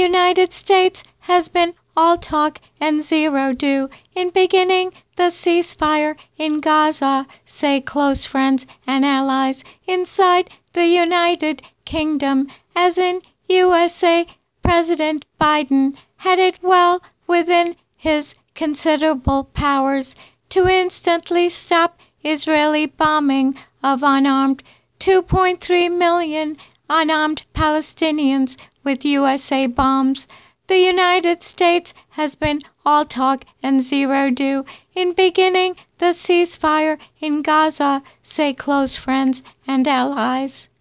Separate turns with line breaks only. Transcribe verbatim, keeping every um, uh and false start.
United States has been all talk and zero do in beginning the ceasefire in Gaza, say close friends and allies inside the United Kingdom, as in U S A. President Biden had it well within his considerable powers to instantly stop Israeli bombing of unarmed two point three million unarmed Palestinians with U S A bombs. The United States has been all talk and zero do in beginning the ceasefire in Gaza, say close friends and allies.